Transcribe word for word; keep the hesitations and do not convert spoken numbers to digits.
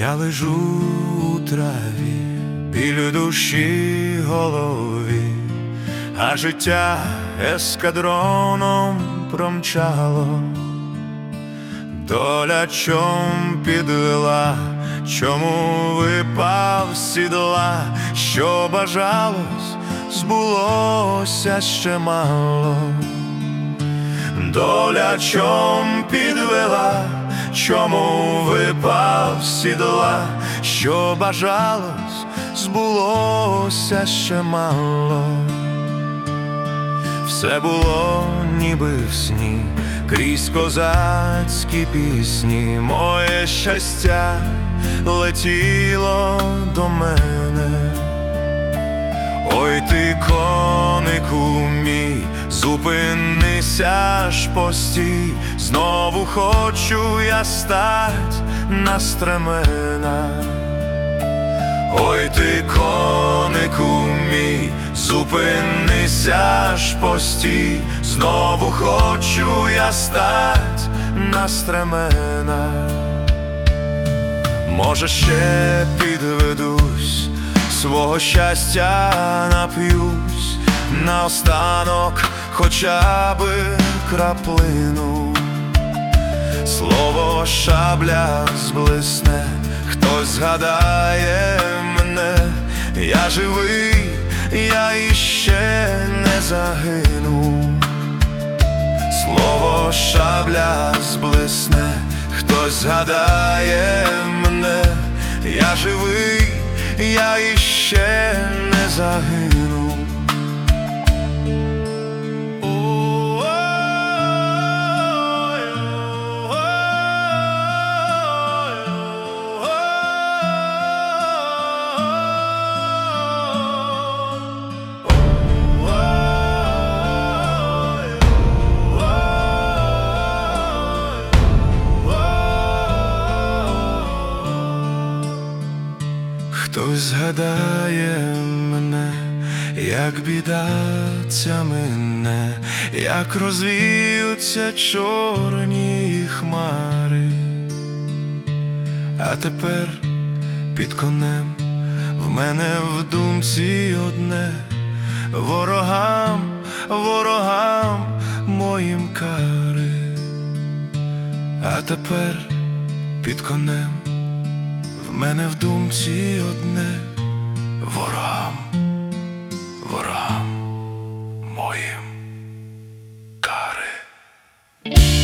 Я лежу у траві, біль душі голові, а життя ескадроном промчало. Доля чом підвела, чому випав з сідла, що бажалось, збулося ще мало. Доля чом підвела, чому випав з сідла, що бажалось, збулося ще мало. Все було ніби в сні, крізь козацькі пісні, моє щастя летіло до мене. Ой ти, конику мій, зупинися ж постій, знову хочу я стать на стремена. Ой ти, конику мій, зупинися ж постій, знову хочу я стать на стремена. Може, ще підведусь, свого щастя нап'юсь, наостанок хоча би краплину. Слово шабля зблисне, хтось згадає мене. Я живий, я іще не загину. Слово шабля зблисне, хтось згадає мене. Я живий, я іще не загину. Хтось згадає мене, як біда ця мине, як розвіються чорні хмари. А тепер під конем в мене в думці одне: ворогам, ворогам моїм кари. А тепер під конем в мене в думці одне: ворогам, ворогам моїм кари.